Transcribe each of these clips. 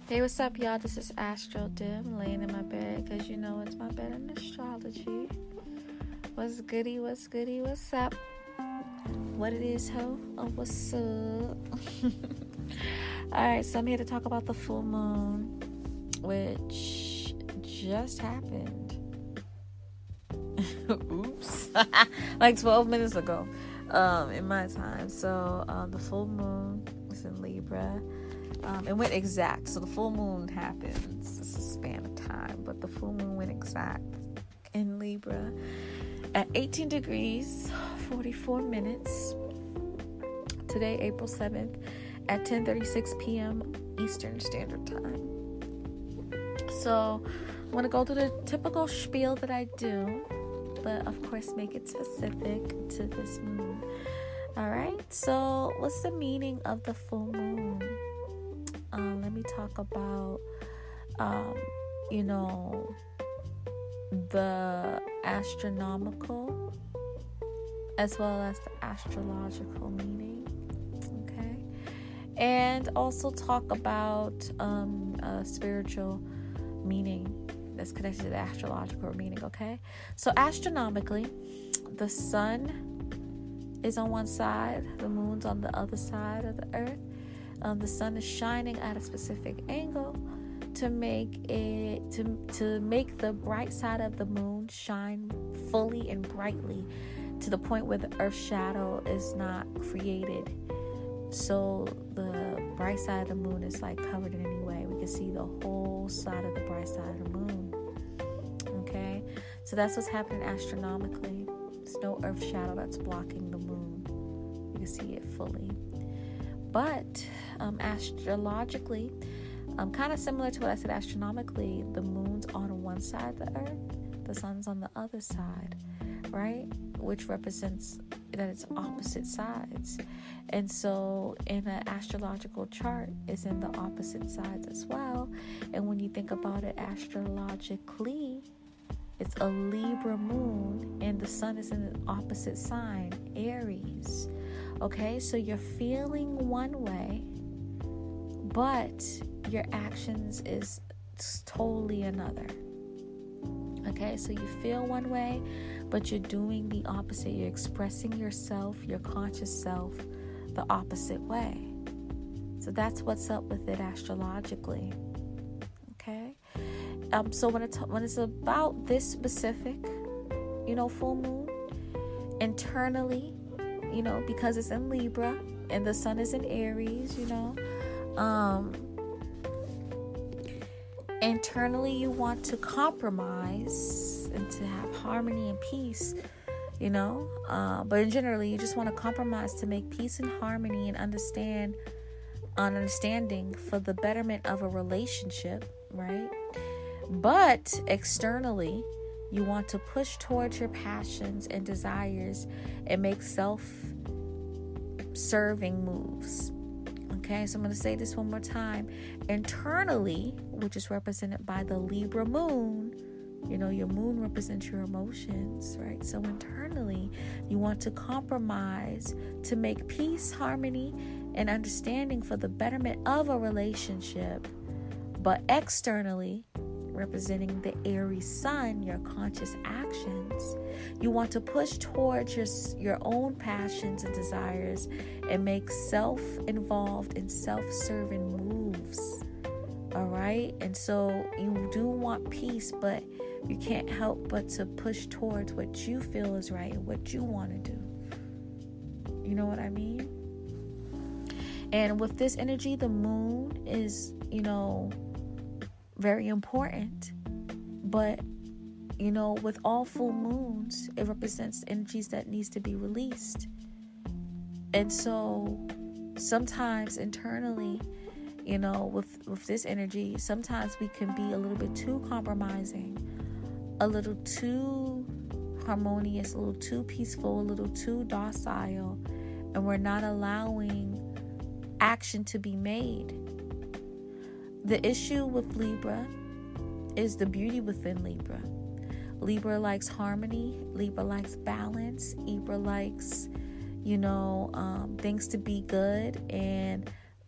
Hey, what's up, y'all? This is Astro Dim, laying in my bed, because you know it's my bed in astrology. What's goody, what's goody, what's up? What it is, ho? Oh, what's up? Alright, so I'm here to talk about the full moon, which just happened. Oops. Like 12 minutes ago, in my time. So, the full moon is in Libra. It went exact. So the full moon happens. It's a span of time, but the full moon went exact in Libra at 18 degrees, 44 minutes. Today, April 7th, at 10:36 p.m. Eastern Standard Time. So I'm going to go through the typical spiel that I do, but of course make it specific to this moon. Alright, so what's the meaning of the full moon? Let me talk about, the astronomical as well as the astrological meaning, okay? And also talk about a spiritual meaning that's connected to the astrological meaning, okay? So astronomically, the sun is on one side, the moon's on the other side of the earth. The sun is shining at a specific angle to make the bright side of the moon shine fully and brightly to the point where the earth's shadow is not created. So the bright side of the moon is like covered in any way. We can see the whole side of the bright side of the moon. Okay? So that's what's happening astronomically. There's no earth shadow that's blocking the moon. You can see it fully. But astrologically, kind of similar to what I said astronomically, the moon's on one side of the earth, the sun's on the other side, right? Which represents that it's opposite sides. And so in an astrological chart, it's in the opposite sides as well. And when you think about it astrologically, it's a Libra moon, and the sun is in the opposite sign, Aries. Okay, so you're feeling one way, but your actions is totally another. Okay, so you feel one way, but you're doing the opposite. You're expressing yourself, your conscious self, the opposite way. So that's what's up with it astrologically. Okay, so when it's about this specific, full moon, internally, because it's in Libra and the sun is in Aries, internally you want to compromise and to have harmony and peace, but generally you just want to compromise to make peace and harmony and understanding for the betterment of a relationship, right? But externally, you want to push towards your passions and desires and make self-serving moves. Okay, so I'm going to say this one more time. Internally, which is represented by the Libra moon, your moon represents your emotions, right? So internally, you want to compromise to make peace, harmony, and understanding for the betterment of a relationship. But externally, representing the Aries sun, your conscious actions, you want to push towards your own passions and desires and make self-involved and self-serving moves. All right, and so you do want peace, but you can't help but to push towards what you feel is right and what you want to do. You know what I mean? And with this energy, the moon is, very important, but with all full moons, it represents energies that needs to be released. And so sometimes internally, with this energy, sometimes we can be a little bit too compromising, a little too harmonious, a little too peaceful, a little too docile, and we're not allowing action to be made. The issue with Libra is the beauty within Libra. Libra likes harmony. Libra likes balance. Libra likes, things to be good. And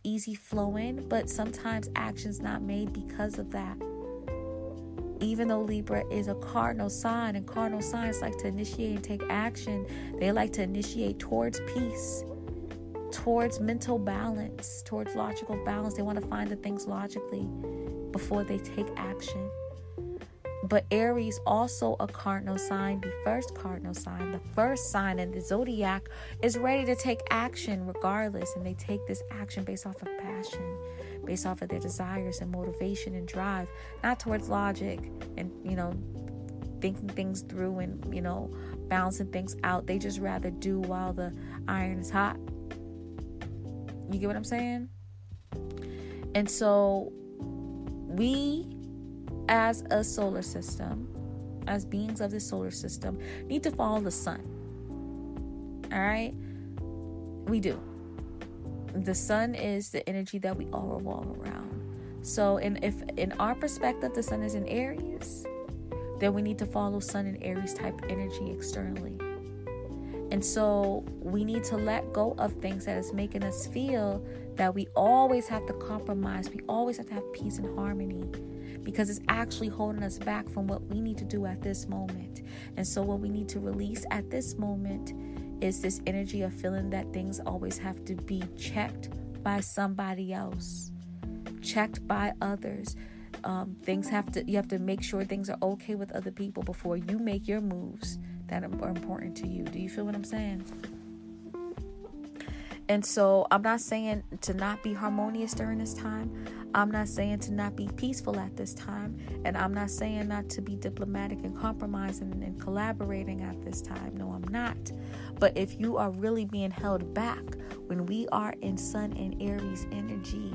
easy flowing, but sometimes action's not made because of that. Even though Libra is a cardinal sign, and cardinal signs like to initiate and take action, they like to initiate towards peace, towards mental balance, towards logical balance. They want to find the things logically before they take action. But Aries, also a cardinal sign, the first cardinal sign, the first sign in the zodiac, is ready to take action regardless. And they take this action based off of passion, based off of their desires and motivation and drive, not towards logic and, thinking things through and, balancing things out. They just rather do while the iron is hot. You get what I'm saying? And so we, as a solar system, as beings of the solar system, need to follow the sun. All right? We do. The sun is the energy that we all revolve around. So if in our perspective the sun is in Aries, then we need to follow sun and Aries type energy externally. And so we need to let go of things that is making us feel that we always have to compromise. We always have to have peace and harmony, because it's actually holding us back from what we need to do at this moment. And so what we need to release at this moment is this energy of feeling that things always have to be checked by somebody else, checked by others. You have to make sure things are okay with other people before you make your moves that are important to you. Do you feel what I'm saying? And so I'm not saying to not be harmonious during this time. I'm not saying to not be peaceful at this time. And I'm not saying not to be diplomatic and compromising and collaborating at this time. No, I'm not. But if you are really being held back when we are in Sun and Aries energy,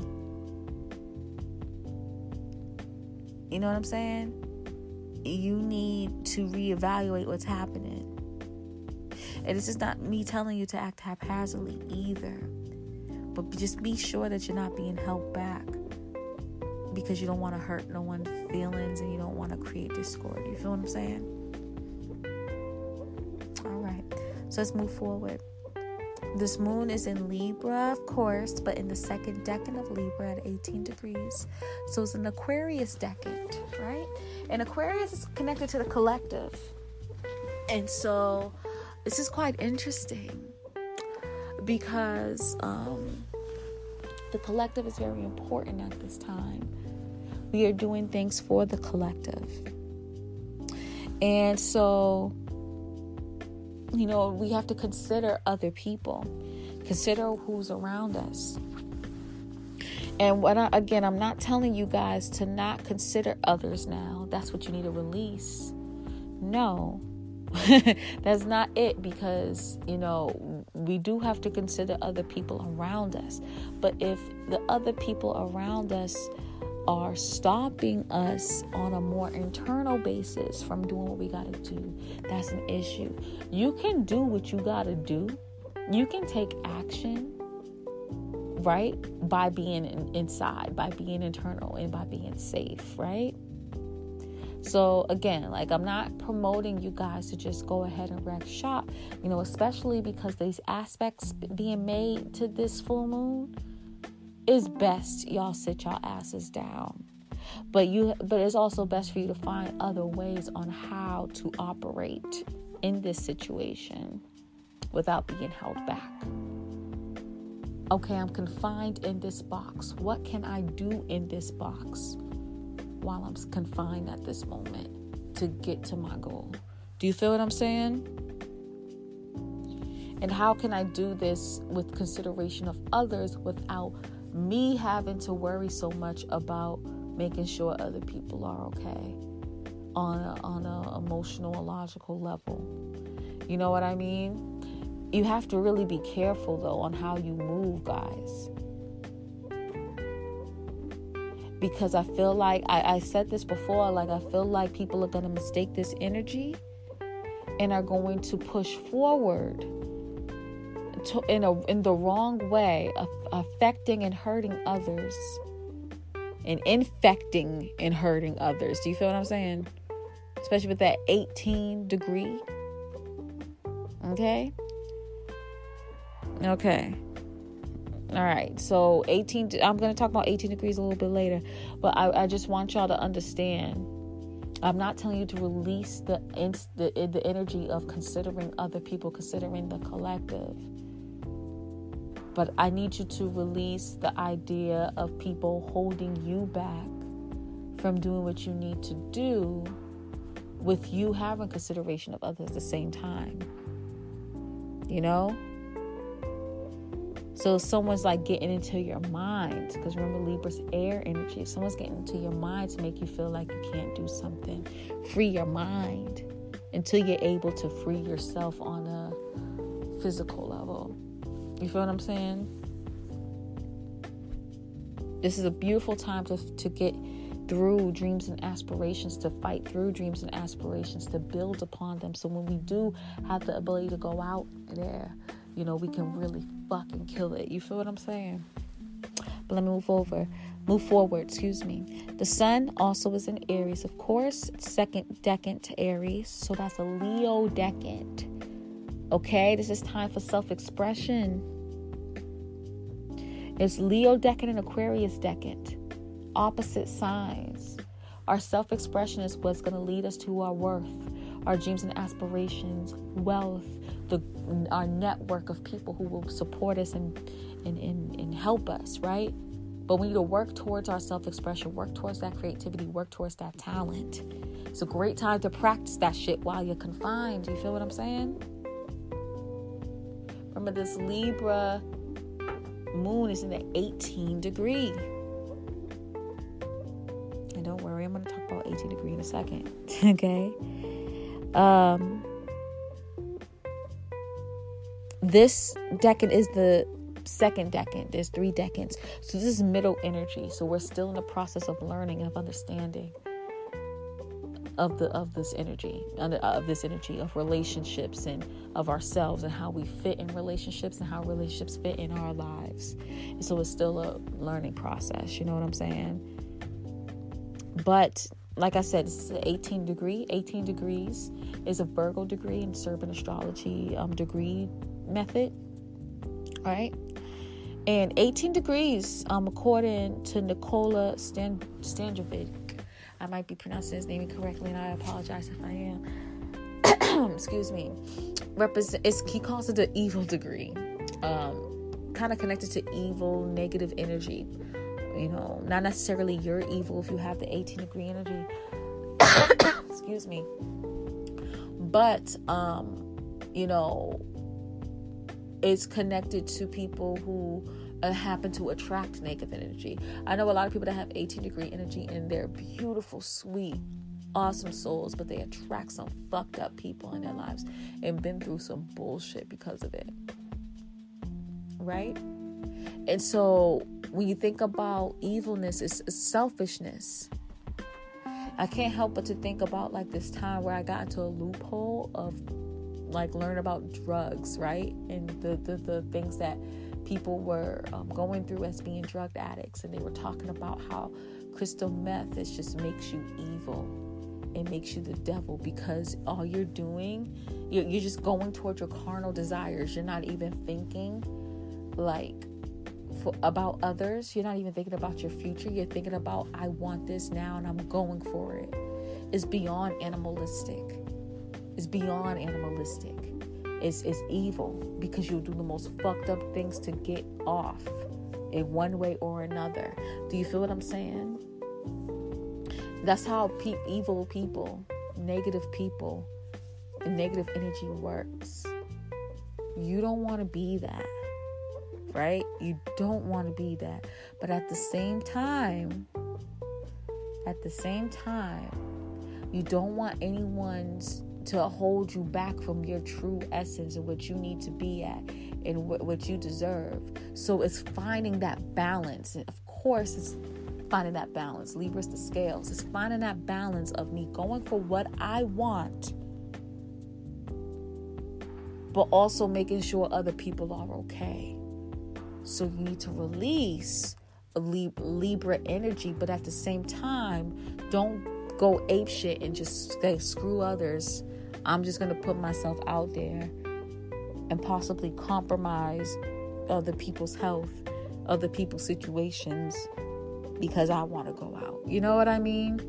you know what I'm saying? You need to reevaluate what's happening. And this is not me telling you to act haphazardly either. But just be sure that you're not being held back, because you don't want to hurt no one's feelings and you don't want to create discord. You feel what I'm saying? All right. So let's move forward. This moon is in Libra, of course, but in the second decan of Libra at 18 degrees. So it's an Aquarius decan, right? And Aquarius is connected to the collective. And so this is quite interesting because the collective is very important at this time. We are doing things for the collective. And so, we have to consider other people, consider who's around us. And I'm not telling you guys to not consider others now. That's what you need to release. No, that's not it, because, we do have to consider other people around us. But if the other people around us are stopping us on a more internal basis from doing what we got to do, that's an issue. You can do what you got to do. You can take action, right? By being inside, by being internal, and by being safe, right? So again, I'm not promoting you guys to just go ahead and wreck shop, especially because these aspects being made to this full moon, is best y'all sit y'all asses down. But it's also best for you to find other ways on how to operate in this situation without being held back. Okay, I'm confined in this box. What can I do in this box while I'm confined at this moment to get to my goal? Do you feel what I'm saying? And how can I do this with consideration of others without me having to worry so much about making sure other people are okay on a emotional and logical level? You know what I mean? You have to really be careful though on how you move, guys, because I feel like I said this before, I feel like people are going to mistake this energy and are going to push forward in the wrong way, affecting and hurting others, and infecting and hurting others. Do you feel what I'm saying? Especially with that 18 degree. Okay. All right, so 18, I'm going to talk about 18 degrees a little bit later, but I just want y'all to understand, I'm not telling you to release the energy of considering other people, considering the collective, but I need you to release the idea of people holding you back from doing what you need to do, with you having consideration of others at the same time, you know? So if someone's like getting into your mind, because remember Libra's air energy, if someone's getting into your mind to make you feel like you can't do something, free your mind until you're able to free yourself on a physical level. You feel what I'm saying? This is a beautiful time to get through dreams and aspirations, to fight through dreams and aspirations, to build upon them. So when we do have the ability to go out there, you know, we can really fucking kill it. You feel what I'm saying? But let me move forward. The sun also is in Aries, of course. Second decant to Aries. So that's a Leo decant. Okay, this is time for self-expression. It's Leo decant and Aquarius decant. Opposite signs. Our self-expression is what's going to lead us to our worth, our dreams and aspirations, wealth, our network of people who will support us and help us, right? But we need to work towards our self-expression, work towards that creativity, work towards that talent. It's a great time to practice that shit while you're confined. You feel what I'm saying? Remember, this Libra moon is in the 18 degree. And don't worry, I'm going to talk about 18 degree in a second. Okay? This decade is the second decade. There's 3 decades. So this is middle energy. So we're still in the process of learning and of understanding of this energy of relationships and of ourselves and how we fit in relationships and how relationships fit in our lives. And so it's still a learning process. You know what I'm saying? But like I said, this is an 18 degree. 18 degrees is a Virgo degree in Serpent astrology degree method. All right. And 18 degrees, according to Nikola Stanjevic, I might be pronouncing his name incorrectly, and I apologize if I am. Excuse me. He calls it the evil degree. Kind of connected to evil, negative energy. You know, not necessarily you're evil if you have the 18 degree energy. Excuse me. But, you know, it's connected to people who happen to attract negative energy. I know a lot of people that have 18 degree energy and they're beautiful, sweet, awesome souls, but they attract some fucked up people in their lives and been through some bullshit because of it. Right? And so when you think about evilness, it's selfishness. I can't help but to think about like this time where I got into a loophole of like learn about drugs, right? And the things that people were going through as being drug addicts. And they were talking about how crystal meth just makes you evil. It makes you the devil because all you're doing, you're just going towards your carnal desires. You're not even thinking like about others. You're not even thinking about your future. You're thinking about, I want this now and I'm going for it. It's beyond animalistic. It's evil because you'll do the most fucked up things to get off in one way or another. Do you feel what I'm saying? That's how evil people, negative people, and negative energy works. You don't want to be that, right? You don't want to be that. But at the same time, you don't want anyone to hold you back from your true essence and what you need to be at and what you deserve. So it's finding that balance. And of course, it's finding that balance. Libra's the scales. It's finding that balance of me going for what I want, but also making sure other people are okay. So you need to release a Libra energy, but at the same time, don't go ape shit and just say, screw others. I'm just going to put myself out there and possibly compromise other people's health other people's situations because I want to go out. You know what I mean?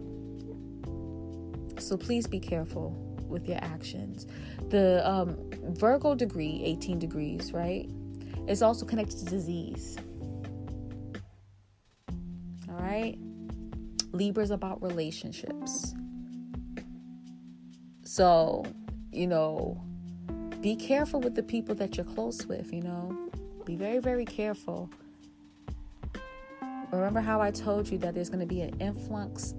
So please be careful with your actions. The Virgo degree, 18 degrees, right? It's also connected to disease. All right? Libra's about relationships. So, be careful with the people that you're close with, Be very, very careful. Remember how I told you that there's going to be an influx,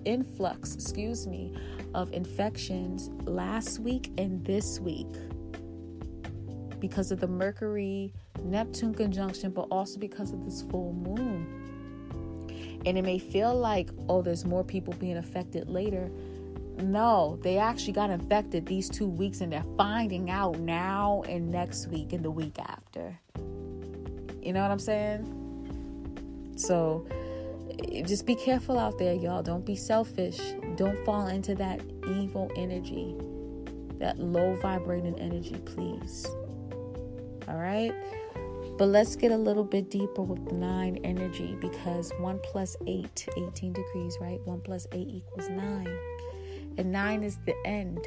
of infections last week and this week because of the Mercury-Neptune conjunction, but also because of this full moon. And it may feel like, there's more people being affected later. No, they actually got infected these 2 weeks, and they're finding out now and next week and the week after. You know what I'm saying? So just be careful out there, y'all. Don't be selfish. Don't fall into that evil energy, that low vibrating energy, please. All right? But let's get a little bit deeper with the 9 energy, because 1 plus 8, 18 degrees, right? 1 plus 8 equals 9. And 9 is the end.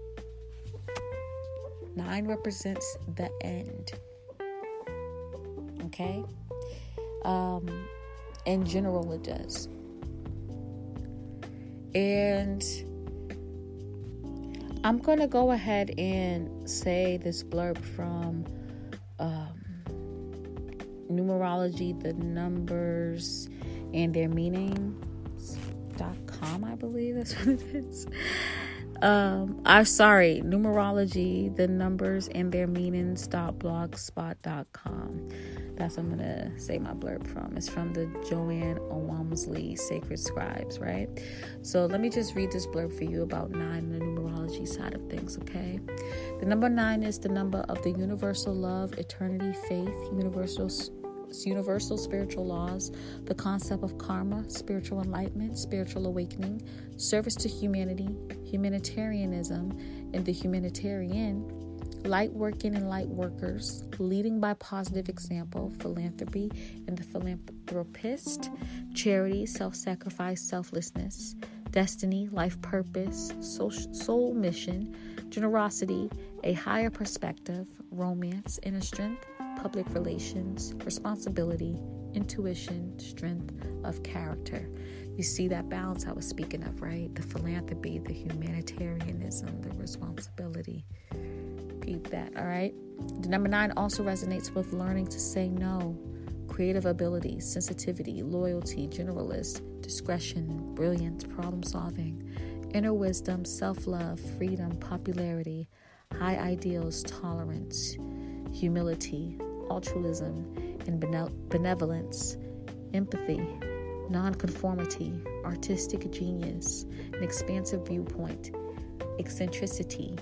9 represents the end. Okay? In general, it does. And I'm going to go ahead and say this blurb from Numerology, the numbers and their meanings.com, I believe that's what it is. Numerology, the numbers and their meanings.blogspot.com. That's what I'm going to say my blurb from. It's from the Joanne Walmsley Sacred Scribes, right? So let me just read this blurb for you about 9 and the numerology side of things, okay? The number 9 is the number of the universal love, eternity, faith, universal spiritual laws, the concept of karma, spiritual enlightenment, spiritual awakening, service to humanity, humanitarianism and the humanitarian, light working and light workers, leading by positive example, philanthropy and the philanthropist, charity, self-sacrifice, selflessness, destiny, life purpose, soul mission, generosity, a higher perspective, romance, inner strength, public relations, responsibility, intuition, strength of character. You see that balance I was speaking of, right? The philanthropy, the humanitarianism, the responsibility. Peep that, all right? The number 9 also resonates with learning to say no, creative ability, sensitivity, loyalty, generalist, discretion, brilliance, problem solving, inner wisdom, self-love, freedom, popularity, high ideals, tolerance, humility, altruism, and benevolence, empathy, nonconformity, artistic genius, an expansive viewpoint, eccentricity,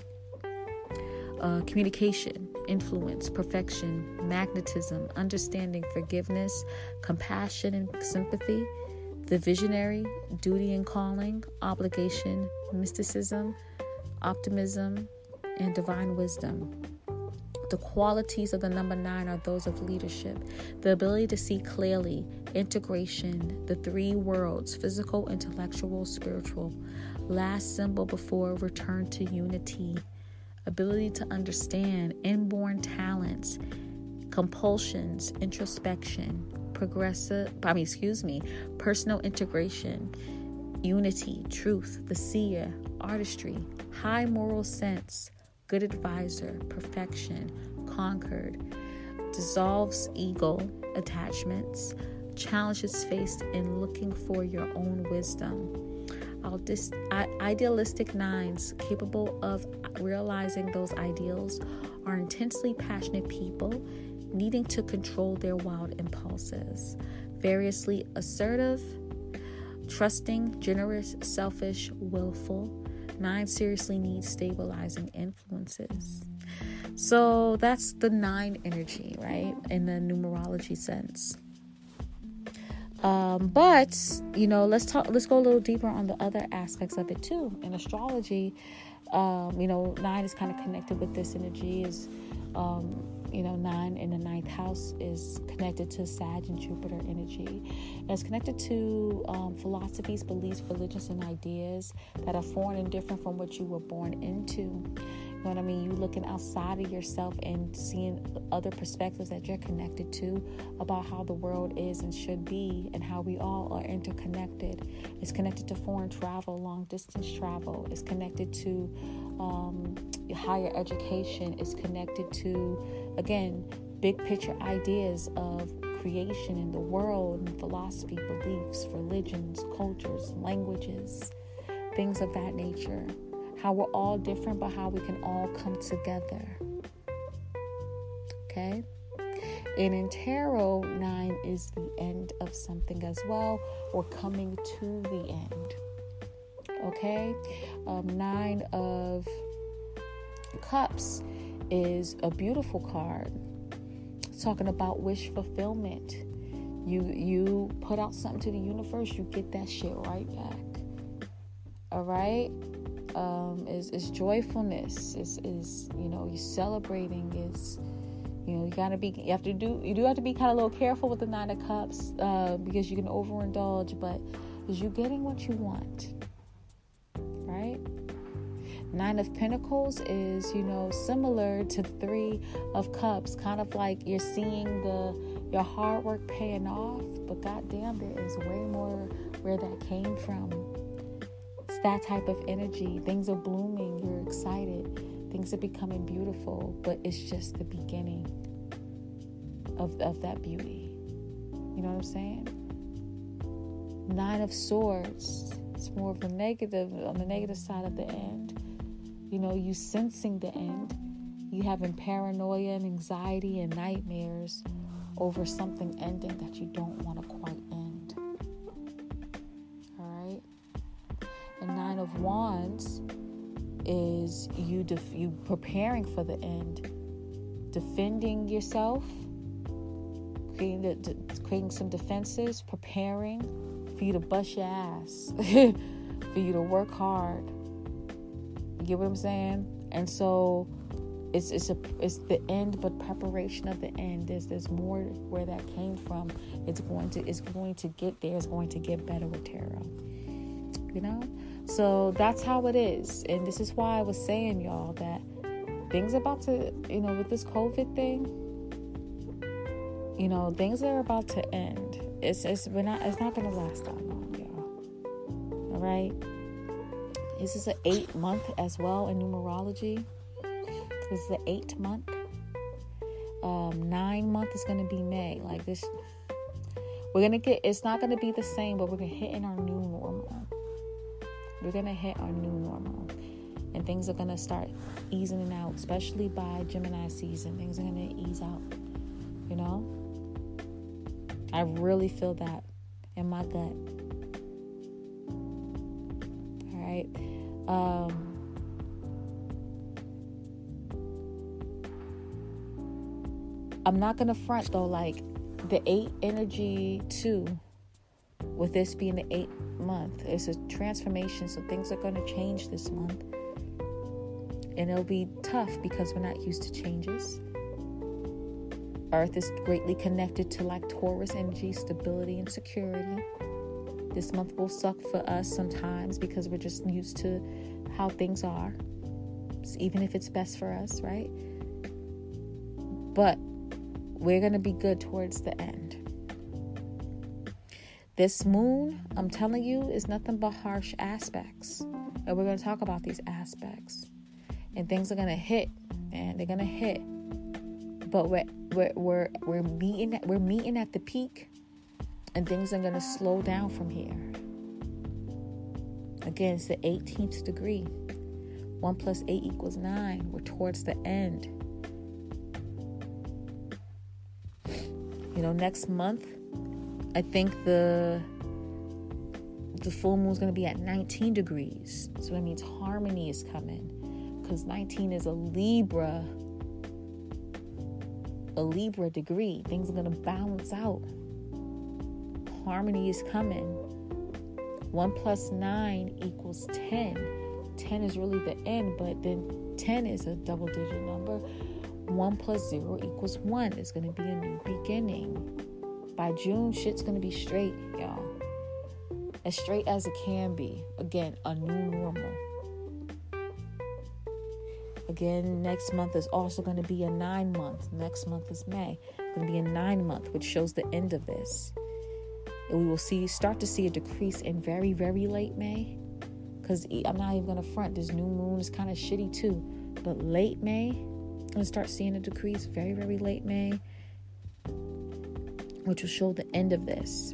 communication, influence, perfection, magnetism, understanding, forgiveness, compassion and sympathy, the visionary, duty and calling, obligation, mysticism, optimism, and divine wisdom. The qualities of the number 9 are those of leadership, the ability to see clearly, integration, the 3 worlds, physical, intellectual, spiritual, last symbol before return to unity, ability to understand, inborn talents, compulsions, introspection, personal integration, unity, truth, the seer, artistry, high moral sense, good advisor, perfection, conquered, dissolves ego, attachments, challenges faced in looking for your own wisdom. Idealistic 9s, capable of realizing those ideals, are intensely passionate people needing to control their wild impulses. Variously assertive, trusting, generous, selfish, willful. 9 seriously needs stabilizing influences. So that's the 9 energy, right? In the numerology sense. But let's go a little deeper on the other aspects of it too. In astrology, 9 is kind of connected with this energy, is 9 in the ninth house is connected to Sag and Jupiter energy. And it's connected to philosophies, beliefs, religions, and ideas that are foreign and different from what you were born into. You know what I mean? You looking outside of yourself and seeing other perspectives that you're connected to about how the world is and should be, and how we all are interconnected. It's connected to foreign travel, long distance travel. It's connected to higher education. It's connected to, again, big picture ideas of creation in the world, and philosophy, beliefs, religions, cultures, languages, things of that nature. How we're all different, but how we can all come together. Okay? And in tarot, 9 is the end of something as well, or coming to the end. Okay? 9 of Cups is a beautiful card. It's talking about wish fulfillment. You put out something to the universe, you get that shit right back. All right? Is joyfulness, is you celebrating, is you do have to be kind of a little careful with the 9 of Cups, because you can overindulge, but is you getting what you want, right? 9 of Pentacles is similar to 3 of Cups, kind of like you're seeing your hard work paying off, but goddamn, there is way more where that came from. It's that type of energy. Things are blooming. You're excited. Things are becoming beautiful, but it's just the beginning of that beauty. You know what I'm saying? 9 of Swords. It's more of the negative, on the negative side of the end. You sensing the end. You having paranoia and anxiety and nightmares over something ending that you don't want to quite end. All right? And 9 of Wands is you preparing for the end, defending yourself, creating some defenses, preparing for you to bust your ass, for you to work hard. You get what I'm saying? And so it's the end, but preparation of the end. There's more where that came from. It's going to get there. It's going to get better with tarot. So that's how it is. And this is why I was saying, y'all, that things about to, with this COVID thing, things are about to end. It's not going to last that long, y'all. All right. This is an 8th month as well in numerology. This is the 8th month. 9 month is going to be May. Like this, it's not going to be the same, but we're going to hit in our new normal. We're going to hit our new normal. And things are going to start easing out, especially by Gemini season. Things are going to ease out. I really feel that in my gut. All right. I'm not going to front, though, like the 8 energy too, with this being the 8th month, it's a transformation. So things are going to change this month. And it'll be tough because we're not used to changes. Earth is greatly connected to like Taurus energy, stability and security. This month will suck for us sometimes because we're just used to how things are, even if it's best for us, right? But we're going to be good towards the end. This moon, I'm telling you, is nothing but harsh aspects. And we're going to talk about these aspects. And things are going to hit, and they're going to hit. But we're meeting at the peak, and things are going to slow down from here. Again, it's the 18th degree. 1 + 8 = 9. We're towards the end. Next month, I think the full moon is going to be at 19 degrees. So that means harmony is coming, because 19 is a Libra degree. Things are going to balance out. Harmony is coming. 1 + 9 = 10. 10 is really the end, but then 10 is a double-digit number. 1 plus 0 equals 1. It's going to be a new beginning. By June, shit's going to be straight, y'all. As straight as it can be. Again, a new normal. Again, next month is also going to be a 9-month. Next month is May. It's going to be a 9-month, which shows the end of this. And we will start to see a decrease in very, very late May. Because I'm not even going to front. This new moon is kind of shitty too. But late May, I'm going to start seeing a decrease. Very, very late May. Which will show the end of this.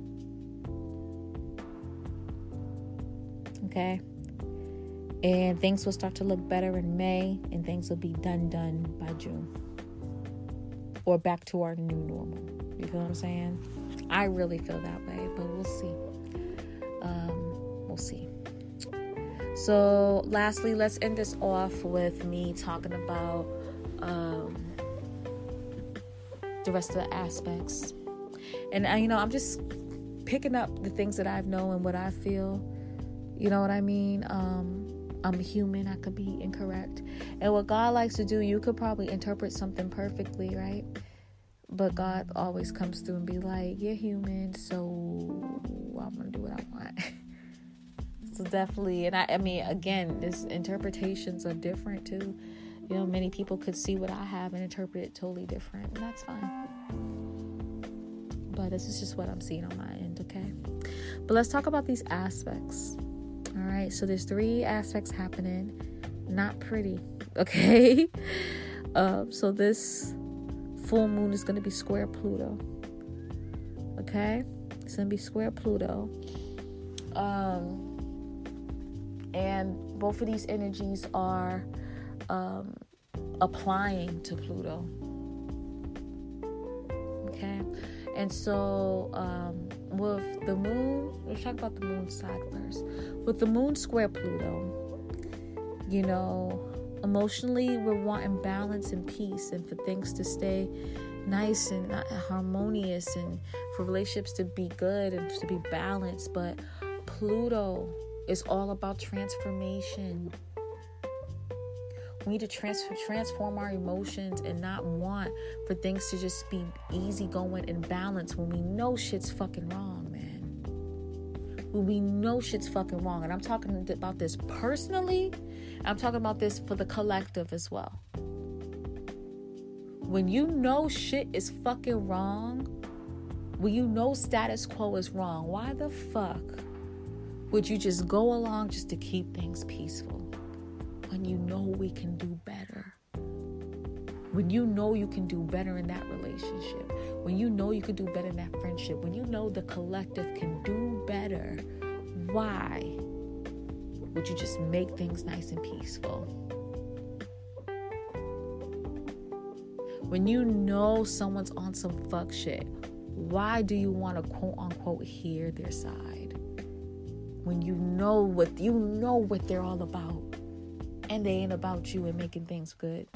Okay? And things will start to look better in May. And things will be done by June. Or back to our new normal. You feel what I'm saying? I really feel that way. But we'll see. We'll see. So, lastly, let's end this off with me talking about the rest of the aspects. And, I'm just picking up the things that I know and what I feel. You know what I mean? I'm human. I could be incorrect. And what God likes to do, you could probably interpret something perfectly, right? But God always comes through and be like, you're human, so I'm going to do what I want. So definitely, and I mean, again, this interpretations are different too. Many people could see what I have and interpret it totally different, and that's fine. But this is just what I'm seeing on my end, okay? But let's talk about these aspects. All right, so there's 3 aspects happening. Not pretty, okay? So this full moon is going to be square Pluto, okay? It's going to be square Pluto. And both of these energies are applying to Pluto. Okay? And so with the moon, let's talk about the moon side first. With the moon square Pluto, emotionally we're wanting balance and peace and for things to stay nice and harmonious and for relationships to be good and to be balanced. But Pluto is all about transformation. We need to transform our emotions and not want for things to just be easy going and balanced when we know shit's fucking wrong, man. When we know shit's fucking wrong. And I'm talking about this personally. I'm talking about this for the collective as well. When you know shit is fucking wrong, when you know status quo is wrong, why the fuck would you just go along just to keep things peaceful? When you know we can do better. When you know you can do better in that relationship. When you know you can do better in that friendship. When you know the collective can do better. Why would you just make things nice and peaceful? When you know someone's on some fuck shit, why do you want to quote unquote hear their side? When you know what they're all about. And they ain't about you and making things good.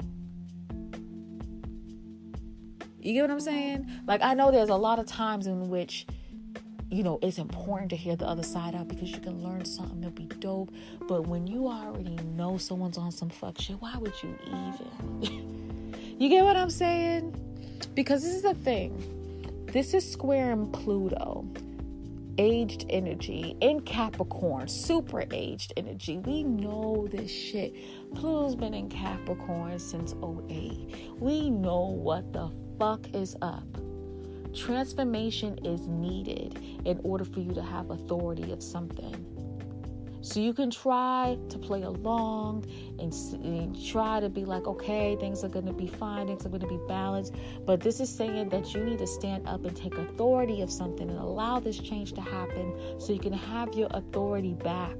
You get what I'm saying? Like, I know there's a lot of times in which, it's important to hear the other side out because you can learn something that'll be dope. But when you already know someone's on some fuck shit, why would you even? You get what I'm saying? Because this is the thing. This is squaring Pluto. Aged energy in Capricorn, super aged energy. We know this shit. Pluto's been in Capricorn since 2008. We know what the fuck is up. Transformation is needed in order for you to have authority of something. So you can try to play along and try to be like, okay, things are going to be fine, things are going to be balanced. But this is saying that you need to stand up and take authority of something and allow this change to happen so you can have your authority back.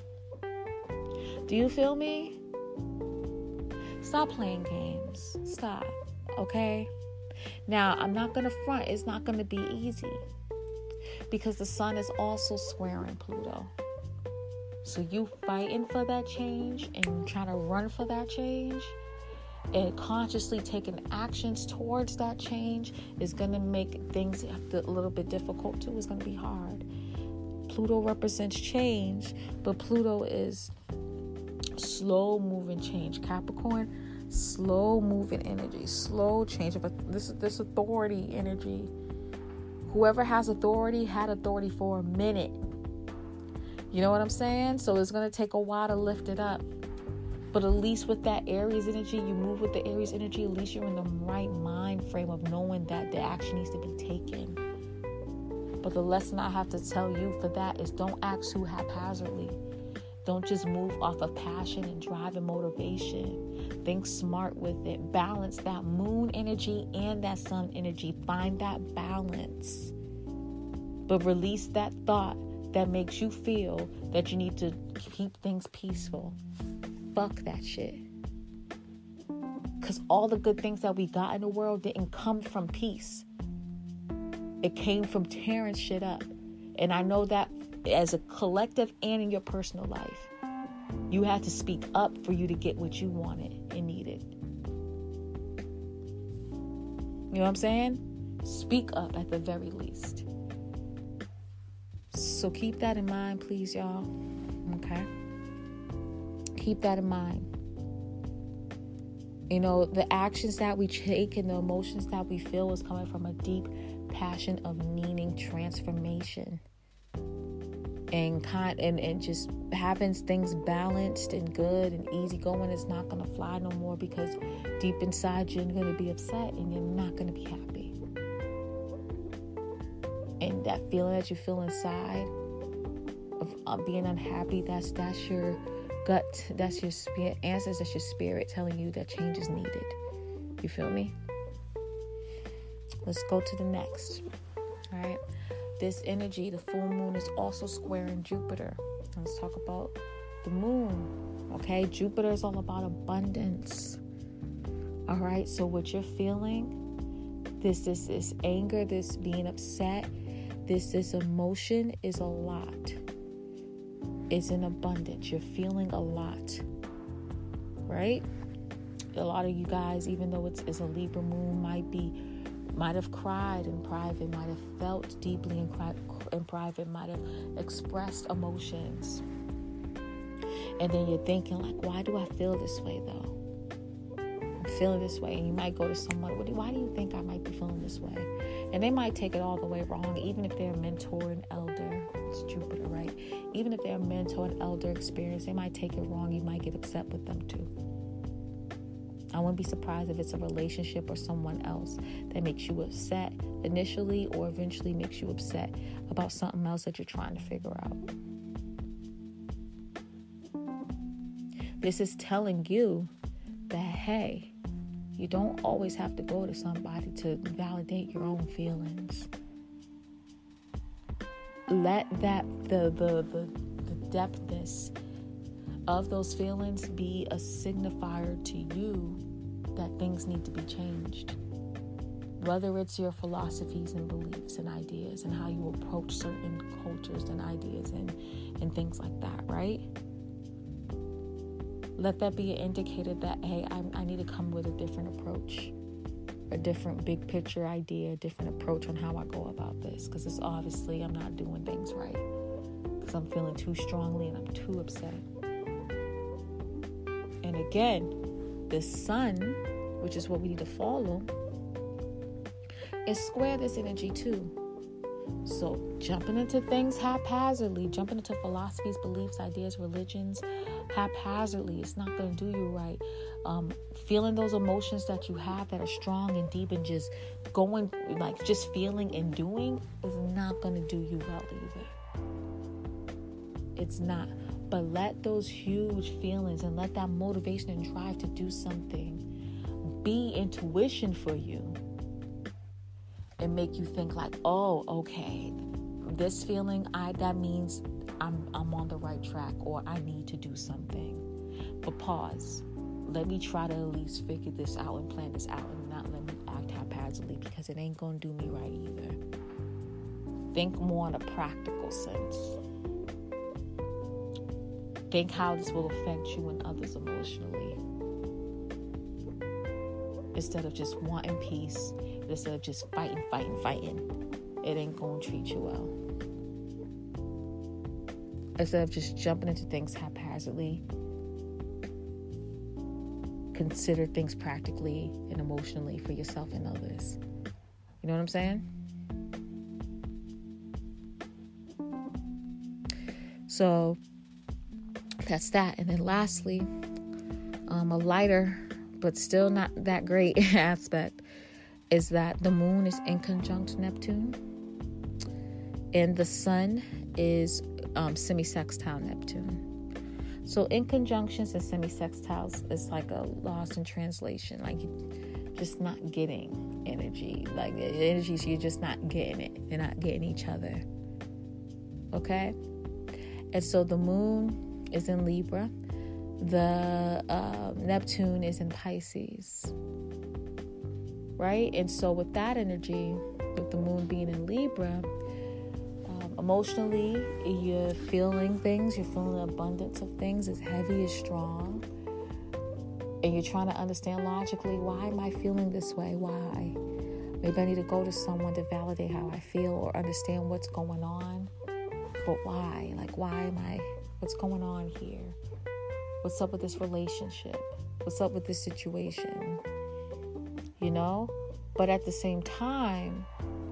Do you feel me? Stop playing games. Stop. Okay? Now, I'm not going to front. It's not going to be easy because the sun is also squaring Pluto. So you fighting for that change and trying to run for that change and consciously taking actions towards that change is going to make things a little bit difficult too. It's going to be hard. Pluto represents change, but Pluto is slow moving change. Capricorn, slow moving energy, slow change of this authority energy. Whoever has authority had authority for a minute. You know what I'm saying? So it's going to take a while to lift it up. But at least with that Aries energy, you move with the Aries energy, at least you're in the right mind frame of knowing that the action needs to be taken. But the lesson I have to tell you for that is don't act too haphazardly. Don't just move off of passion and drive and motivation. Think smart with it. Balance that moon energy and that sun energy. Find that balance. But release that thought that makes you feel that you need to keep things peaceful. Fuck that shit. Because all the good things that we got in the world didn't come from peace. It came from tearing shit up. And I know that as a collective and in your personal life, you had to speak up for you to get what you wanted and needed. You know what I'm saying? Speak up at the very least. So keep that in mind, please, y'all. Okay? Keep that in mind. You know, the actions that we take and the emotions that we feel is coming from a deep passion of needing transformation. And just having things balanced and good and easy going is not going to fly no more, because deep inside you're going to be upset and you're not going to be happy. And that feeling that you feel inside of being unhappy, that's your gut, that's your spirit, answers, that's your spirit telling you that change is needed. You feel me? Let's go to the next. All right. This energy, the full moon, is also squaring Jupiter. Let's talk about the moon. Okay, Jupiter is all about abundance. All right, so what you're feeling, this anger, this being upset, this emotion is a lot. It's in abundance. You're feeling a lot, right? A lot of you guys, even though it's a Libra moon, might have cried in private, might have felt deeply in private, might have expressed emotions. And then you're thinking, like, why do I feel this way, though? I'm feeling this way. And you might go to someone, why do you think I might be feeling this way? And they might take it all the way wrong, even if they're a mentor and elder. It's Jupiter, right? Even if they're a mentor and elder experience, they might take it wrong. You might get upset with them, too. I wouldn't be surprised if it's a relationship or someone else that makes you upset initially or eventually makes you upset about something else that you're trying to figure out. This is telling you that, hey, you don't always have to go to somebody to validate your own feelings. Let that, the depthness of those feelings be a signifier to you that things need to be changed. Whether it's your philosophies and beliefs and ideas and how you approach certain cultures and ideas and things like that, right? Let that be an indicator that, hey, I need to come with a different approach, a different big picture idea, a different approach on how I go about this, because it's obviously I'm not doing things right, because I'm feeling too strongly and I'm too upset. And again, the sun, which is what we need to follow, is square this energy too. So jumping into things haphazardly, jumping into philosophies, beliefs, ideas, religions haphazardly, it's not going to do you right. Feeling those emotions that you have that are strong and deep and just going, like just feeling and doing, is not going to do you well either. It's not. But let those huge feelings and let that motivation and drive to do something be intuition for you and make you think like, oh, okay, this feeling, that means I'm on the right track, or I need to do something. But pause. Let me try to at least figure this out and plan this out, and not let me act haphazardly, because it ain't gonna do me right either. Think more in a practical sense. Think how this will affect you and others emotionally. Instead of just wanting peace, instead of just fighting, it ain't gonna treat you well. Instead of just jumping into things haphazardly, consider things practically and emotionally for yourself and others. You know what I'm saying? So that's that. And then lastly, a lighter but still not that great aspect is that the moon is in conjunct Neptune and the sun is semi-sextile Neptune. So in conjunctions and semi-sextiles is like a lost in translation, like you just not getting energy, like the energies, you're just not getting it, you're not getting each other. Okay? And so the moon is in Libra, the Neptune is in Pisces, right? And so with that energy, with the moon being in Libra, emotionally, you're feeling things, you're feeling an abundance of things, it's heavy, it's strong, and you're trying to understand logically, why am I feeling this way? Why? Maybe I need to go to someone to validate how I feel or understand what's going on. But why? Like, what's going on here? What's up with this relationship? What's up with this situation? You know? But at the same time,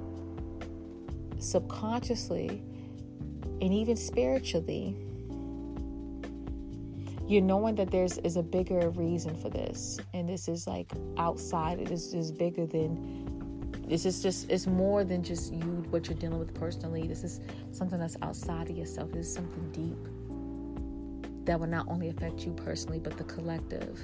subconsciously and even spiritually, you're knowing that is a bigger reason for this. And this is like outside. It is bigger than... It's more than just you, what you're dealing with personally. This is something that's outside of yourself. This is something deep that will not only affect you personally, but the collective.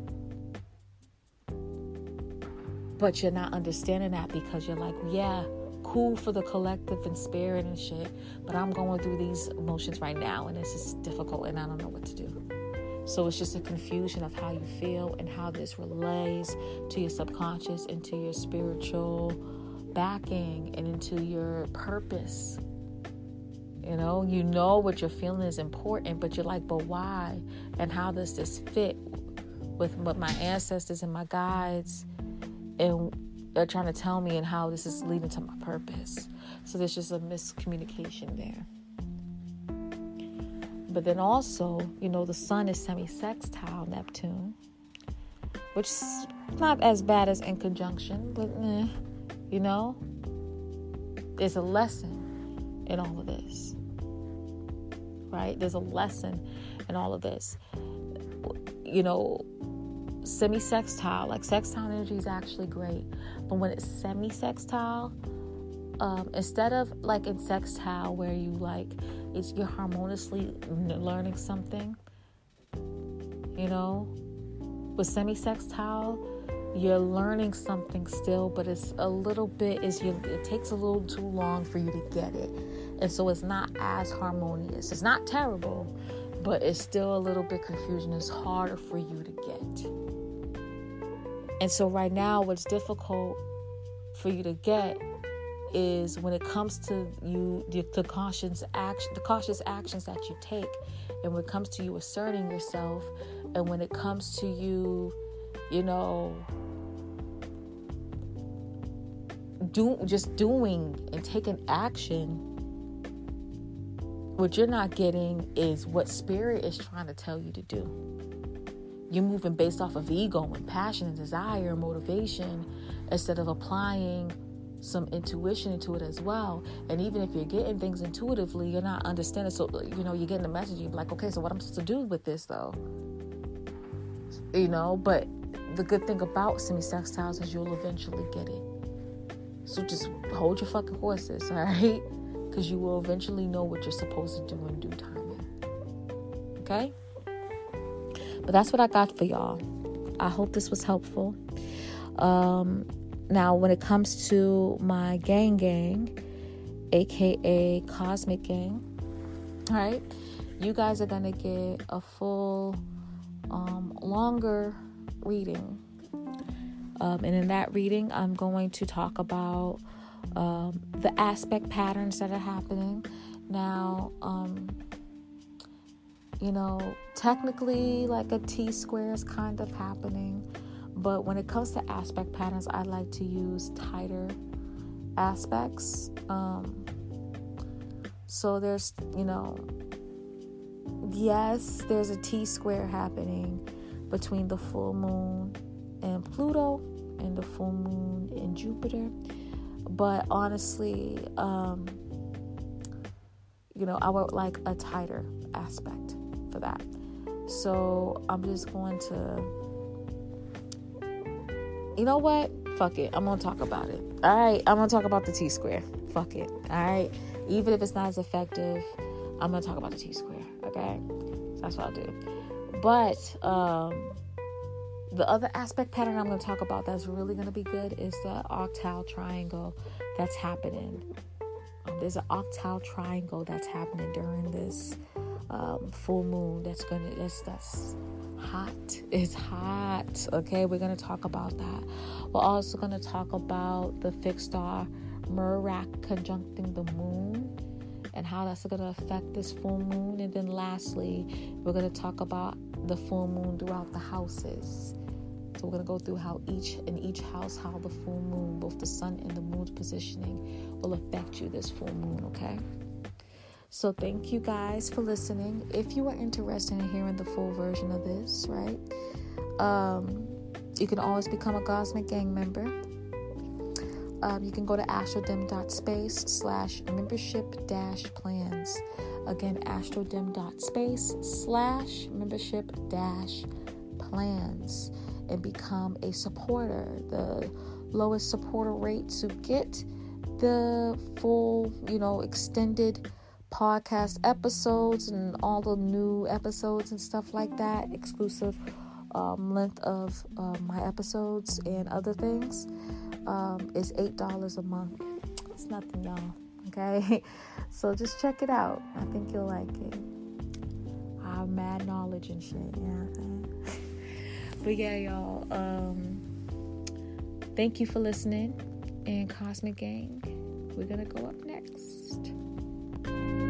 But you're not understanding that because you're like, yeah, cool for the collective and spirit and shit, but I'm going through these emotions right now and this is difficult and I don't know what to do. So it's just a confusion of how you feel and how this relates to your subconscious, into your spiritual backing, and into your purpose. You know what you're feeling is important, but you're like, but why? And how does this fit with what my ancestors and my guides and they're trying to tell me, and how this is leading to my purpose? So there's just a miscommunication there. But then also, the sun is semi-sextile Neptune, which is not as bad as in conjunction, but there's a lesson in all of this, right? There's a lesson in all of this. Semi-sextile, like sextile energy is actually great, but when it's semi-sextile, instead of like in sextile where you're harmoniously learning something, with semi-sextile you're learning something still, but it's a little bit it takes a little too long for you to get it, and so it's not as harmonious. It's not terrible, but it's still a little bit confusion. It's harder for you to get. And so right now what's difficult for you to get is when it comes to you, the cautious actions that you take, and when it comes to you asserting yourself, and when it comes to you, just doing and taking action, what you're not getting is what spirit is trying to tell you to do. You're moving based off of ego and passion and desire and motivation instead of applying some intuition into it as well. And even if you're getting things intuitively, you're not understanding. So, you're getting the message. You're like, okay, so what am I supposed to do with this though? But the good thing about semi-sextiles is you'll eventually get it. So just hold your fucking horses, all right? Because you will eventually know what you're supposed to do in due time. Okay? But that's what I got for y'all. I hope this was helpful. Now, when it comes to my gang, aka Cosmic Gang, all right, you guys are going to get a full, longer reading. And in that reading, I'm going to talk about the aspect patterns that are happening. Now, technically like a T-square is kind of happening. But when it comes to aspect patterns, I like to use tighter aspects. So there's, yes, there's a T-square happening, between the full moon and Pluto and the full moon in Jupiter. But honestly, I would like a tighter aspect for that. So I'm just going to, you know what? Fuck it. I'm going to talk about it. All right. I'm going to talk about the T-square. Fuck it. All right. Even if it's not as effective, I'm going to talk about the T-square. Okay. That's what I'll do. But the other aspect pattern I'm going to talk about that's really going to be good is the octal triangle that's happening. There's an octal triangle that's happening during this full moon. That's hot. It's hot. Okay, we're going to talk about that. We're also going to talk about the fixed star Merak conjuncting the moon and how that's going to affect this full moon. And then lastly, we're going to talk about the full moon throughout the houses. So we're going to go through how each house, how the full moon, both the sun and the moon's positioning will affect you this full moon, okay? So thank you guys for listening. If you are interested in hearing the full version of this, right, you can always become a Cosmic Gang member. You can go to astrodim.space/membership-plans. Again, astrodim.space/membership-plans. And become a supporter. The lowest supporter rate to get the full, extended podcast episodes and all the new episodes and stuff like that, exclusive length of my episodes and other things, is $8 a month. It's nothing, y'all. Okay, so just check it out. I think you'll like it. I have mad knowledge and shit. Yeah. But yeah, y'all, thank you for listening. And Cosmic Gang, we're going to go up next.